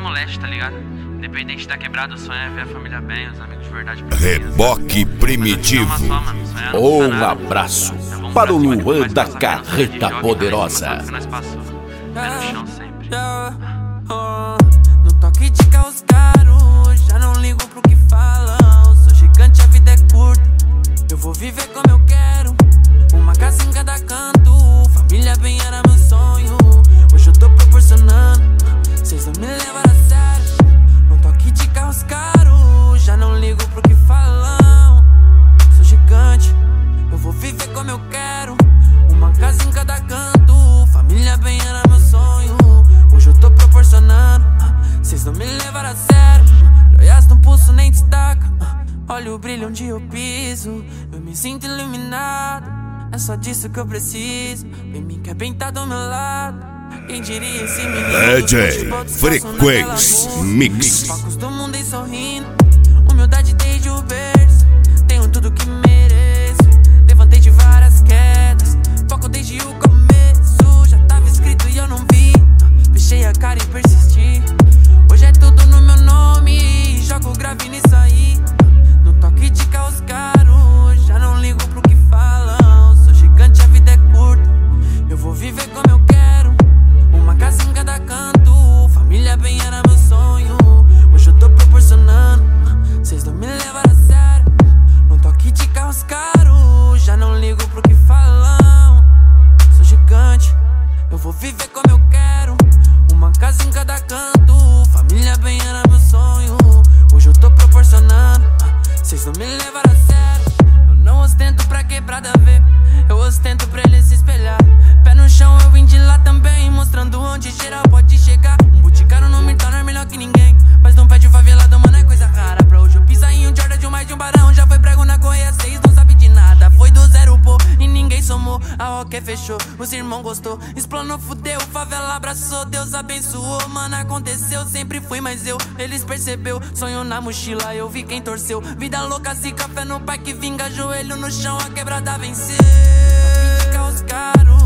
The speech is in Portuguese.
moleste, tá ligado? Independente da quebrada, o sonho é ver a família bem, os amigos de verdade. Reboque Primitivo. Um abraço para o Luan da Carreta Poderosa. No toque de caos caro, já não ligo pro que falam. Sou gigante, a vida é curta, eu vou viver como eu quero. Uma casa em cada canto, família bem era meu sonho. Hoje eu tô proporcionando, cês não me levaram a sério. No toque de caos caro, já não ligo pro que falam. Sou gigante, eu vou viver como eu quero. Uma casa em cada canto, família bem era meu sonho. Hoje eu tô proporcionando, cês não me levaram a sério. Joias no pulso nem destaca, olha o brilho onde eu piso. Eu me sinto iluminado, é só disso que eu preciso. Vem me quer bem tá do meu lado. Quem diria esse menino DJ Frequência Mix. Focos do mundo e sorrindo, humildade desde o berço. Tenho tudo que mereço, levantei de várias quedas. Foco desde o começo, já tava escrito e eu não vi. Fechei a cara e persisti. Hoje é tudo no meu nome, jogo grave nisso aí. No toque de caos caro, já não ligo pro que falam. Sou gigante, a vida é curta, eu vou viver como eu quero. Uma casa em cada canto, família bem era meu sonho. Hoje eu tô proporcionando, cês não me levaram a sério. No toque de caos caro, já não ligo pro que falam. Sou gigante, eu vou viver como eu quero. Uma casa em cada canto, família bem era meu sonho. Hoje eu tô proporcionando, cês não me levaram a sério. Eu não ostento pra quebrada ver, eu ostento pra ele se espelhar. Pé no chão, eu vim de lá também, mostrando onde geral pode chegar. Um boticário não me torna melhor que ninguém, mas não pede favelado, mano, é coisa rara. Pra hoje eu pisar em um Jordan de um mais de um barão. Já foi prego na correia 6, não sabe de nada. Foi do zero, pô, e ninguém somou. A roque fechou, os irmãos gostou. Explanou, fudeu, favela abraçou. Deus abençoou, mano, aconteceu. Sempre fui mais eu, eles percebeu. Sonho na mochila, eu vi quem torceu. Vida louca, se café no pai que vinga. Joelho no chão, a quebrada venceu. Caos caro,